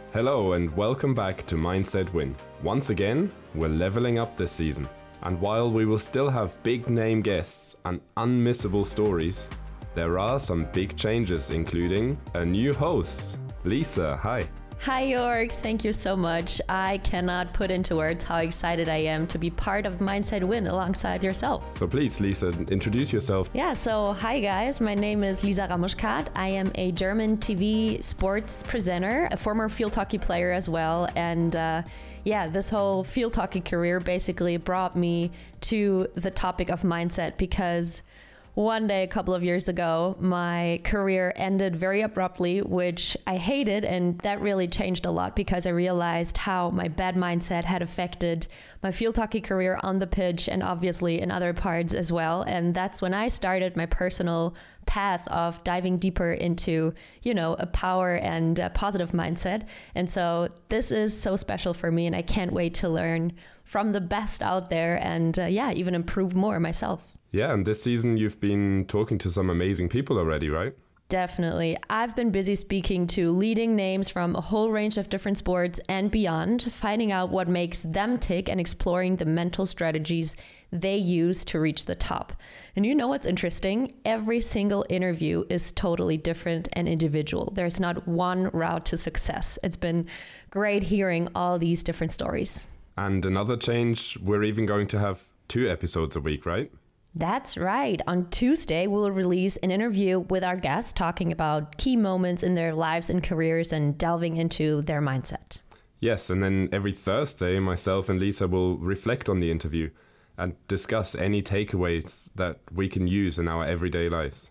Hello and welcome back to Mindset Win. Once again, we're leveling up this season. And while we will still have big name guests and unmissable stories, there are some big changes, including a new host. Lisa, hi. Hi, Jörg. Thank you so much. I cannot put into words how excited I am to be part of Mindset Win alongside yourself. So please, Lisa, introduce yourself. Yeah, so hi guys. My name is Lisa Ramuschkat. I am a German TV sports presenter, a former field hockey player as well. And this whole field hockey career basically brought me to the topic of mindset because one day, a couple of years ago, my career ended very abruptly, which I hated, and that really changed a lot because I realized how my bad mindset had affected my field hockey career on the pitch and obviously in other parts as well. And that's when I started my personal path of diving deeper into, a power and a positive mindset. And so this is so special for me, and I can't wait to learn from the best out there and even improve more myself. Yeah, and this season you've been talking to some amazing people already, right? Definitely. I've been busy speaking to leading names from a whole range of different sports and beyond, finding out what makes them tick and exploring the mental strategies they use to reach the top. And you know what's interesting? Every single interview is totally different and individual. There's not one route to success. It's been great hearing all these different stories. And another change, we're even going to have 2 episodes a week, right? That's right. On Tuesday, we'll release an interview with our guests talking about key moments in their lives and careers and delving into their mindset. Yes, and then every Thursday, myself and Lisa will reflect on the interview and discuss any takeaways that we can use in our everyday lives.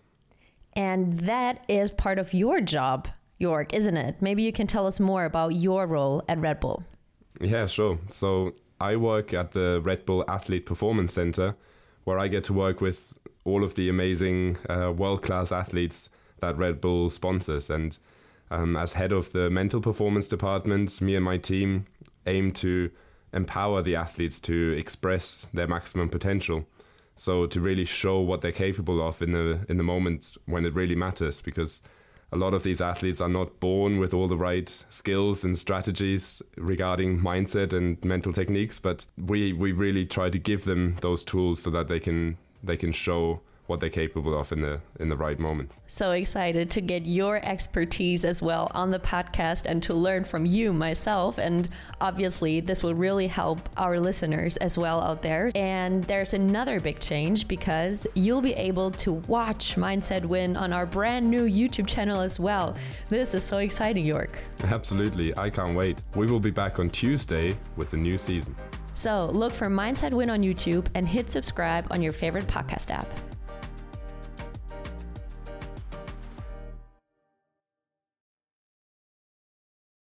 And that is part of your job, Jörg, isn't it? Maybe you can tell us more about your role at Red Bull. Yeah, sure. So I work at the Red Bull Athlete Performance Center, where I get to work with all of the amazing world-class athletes that Red Bull sponsors. And as head of the mental performance department, me and my team aim to empower the athletes to express their maximum potential. So to really show what they're capable of in the moment when it really matters, because a lot of these athletes are not born with all the right skills and strategies regarding mindset and mental techniques, but we really try to give them those tools so that they can show what they're capable of in the right moment. So excited to get your expertise as well on the podcast and to learn from you myself. And obviously this will really help our listeners as well out there. And there's another big change because you'll be able to watch Mindset Win on our brand new YouTube channel as well. This is so exciting, Jörg. Absolutely. I can't wait. We will be back on Tuesday with a new season. So look for Mindset Win on YouTube and hit subscribe on your favorite podcast app.